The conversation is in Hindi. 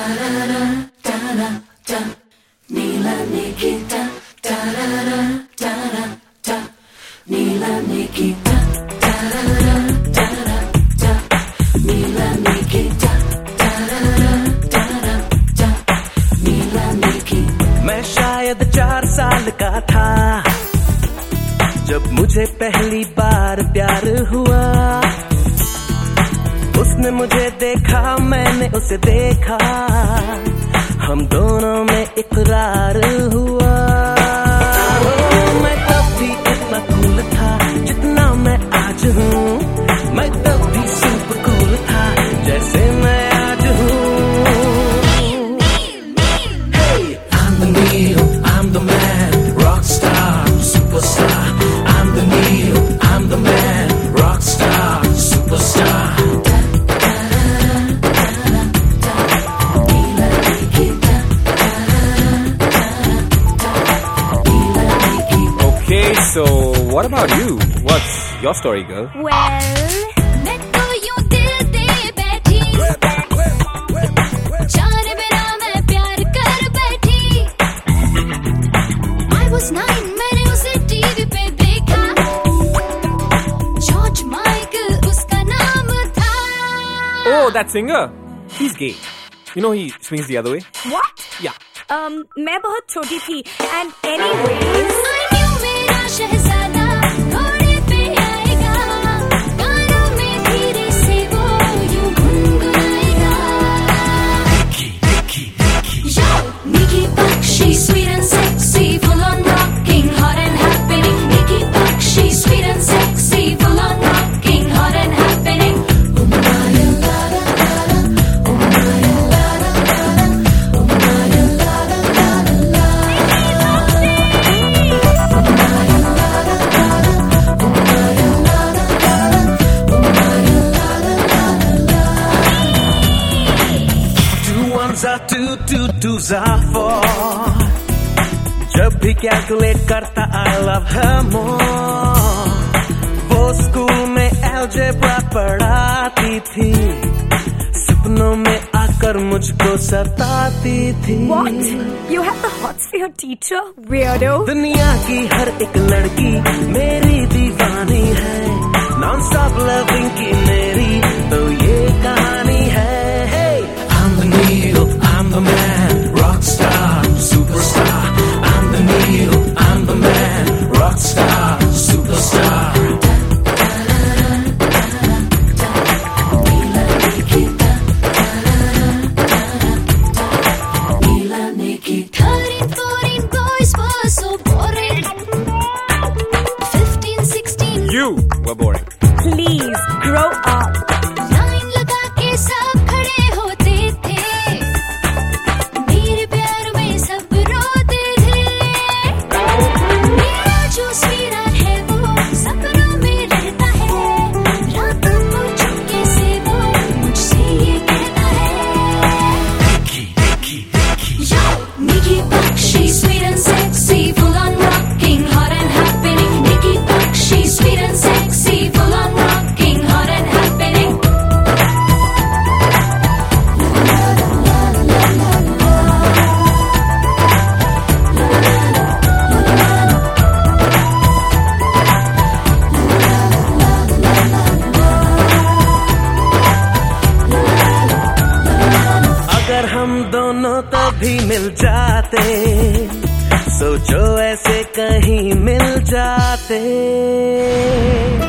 मैं शायद 4 साल का था जब मुझे पहली बार प्यार हुआ। उसने मुझे देखा, मैंने उसे देखा, हम दोनों में इकरार हुआ। मैं तब भी इतना कूल था जितना मैं आज हूँ, मैं तब भी सुपर कूल था जैसे मैं आज हूँ। Hey, I'm the Neil, I'm the man, rock star, superstar. I'm the Neil, I'm the man, rock star, superstar. Okay, so what about you? What's your story, girl? Well, मैं तो यूं दिल दे बैठी, जाने बिना मैं प्यार कर बैठी। I was 9, मैंने उसे टीवी पे देखा, जॉर्ज माइकल उसका नाम था। Oh, that singer? He's gay. You know he swings the other way? What? Yeah. मैं बहुत छोटी थी and anyways I knew मेरा शहजादा घोड़े पे आएगा, गानों में धीरे से वो यूं गुनगुनाएगा। Yo, Nikki Bakshi, sweet and sexy, full on rocking, hot and happening. Nikki Bakshi, sweet and sexy, full on rocking, hot and happening. Twos are 4. जब भी कैलकुलेट करता I love her more. वो स्कूल में अलजेब्रा पढ़ाती थी, सपनों में आकर मुझको सताती थी। What? You have the hots for your teacher, weirdo? दुनिया की हर एक लड़की मेरी दीवानी है, नॉन स्टॉप लविंग की मेरी तो ये कहानी है। Hey, I'm the Neil, I'm the man, rock star, superstar. I'm the Neil, I'm the man, rock star, superstar. Foreign boys were so boring. 15, 16. You were boring. Please grow up. Line लगा के सब खड़े होते थे, मेरे प्यार में सब रोते थे। मेरा जो सीरा है वो सपनों में रहता है, रातों को चुपके से वो मुझसे ये कहता है। Yo, Nikki Bakshi, sweet and sexy, full on rocking, hot and happening. Nikki Bakshi, sweet and sexy, full on rocking, hot and happening. अगर हम दोनों तभी मिल जाते, सोचो ऐसे कहीं मिल जाते।